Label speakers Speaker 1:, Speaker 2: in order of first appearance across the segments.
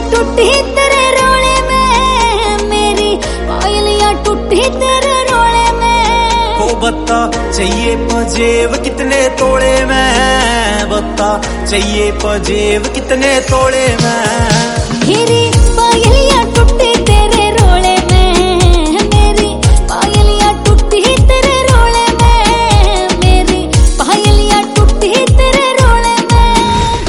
Speaker 1: टूटी तेरे रोले में, मेरी पायलियां टूटी तेरे रोले में।
Speaker 2: ओ बता चाहिए पजेब कितने तोड़े में, बता चाहिए पजेब कितने तोड़े में।
Speaker 1: मेरी पायलियां टूटी तेरे रोले में, मेरी पायलियां टूटी तेरे रोले में, मेरी पायलियां टूटी तेरे रोले में।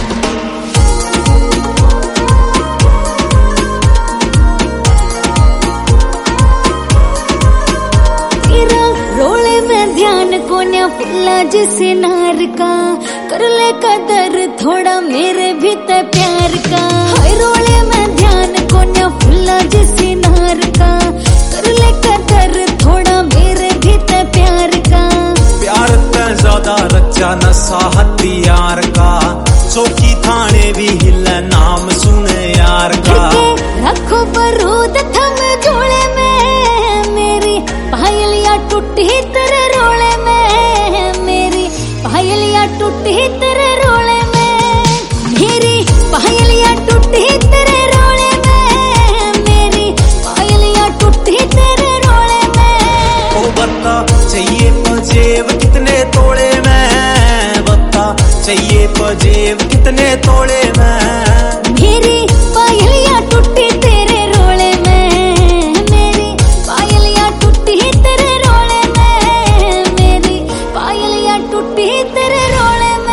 Speaker 1: तेरा रोले में ध्यान कोन्या फुल्ला जिसे नार का, कर ले कदर थोड़ा मेरे भी ते प्यार का। हाय रोले में ध्यान कोन्या फुल्ला जिसे नार का, कर ले कदर थोड़ा मेरे भी ते प्यार का।
Speaker 2: प्यार ते ज्यादा रचा नशा हथियार का, चौकी थाने भी हिले नाम सुने यार का।
Speaker 1: रखो बरूद थम झोले में, मेरी पायलियां टूटी तेरे रोले में, मेरी पायलियां टूटी तेरे रोले में। मेरी पायलियां टूटी तेरे रोले में, मेरी पायलियां टूटी तेरे रोले में।
Speaker 2: ओ बता चाहिए पजेब कितने तोड़े में, बता चाहिए पजेब कितने तोड़े में।
Speaker 1: मेरी पायलियां टूटी तेरे रोले में, मेरी पायलियां टूटी तेरे रोले में, मेरी पायलियां टूटी तेरे रोले में।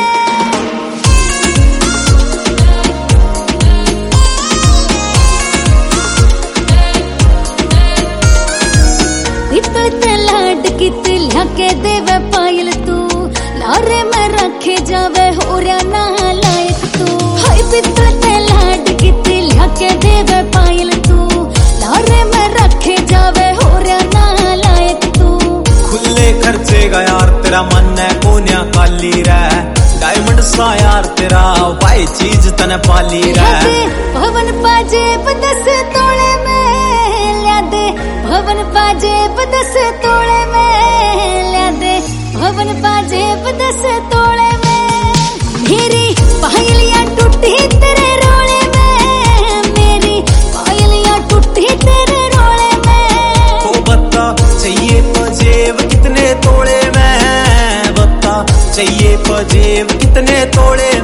Speaker 1: इतने लाड कित लगे देवे पायल तू, लारे में रखे जावे होरिया ना लायक तू। हाय बितने लाड कित लगे देवे पायल तू, लारे में रखे जावे होरिया ना लायक तू।
Speaker 2: खुले खर्चे का यार तेरा मन है कोन्या काली रे, डायमंड सा यार तेरा वाई चीज तने पाली रे।
Speaker 1: भवन पाजे 10 तोड़े में ल्या दे, भवन पाजे 10 तोड़े में ल्या दे, भवन पाजे 10 तोड़े में। मेरी पायलियां टूटी तेरे रोले में, मेरी पायलियां टूटी तेरे रोले में।
Speaker 2: ओ बता चाहिए पजेब कितने तोड़े में, बता चाहिए पजेब कितने तोड़े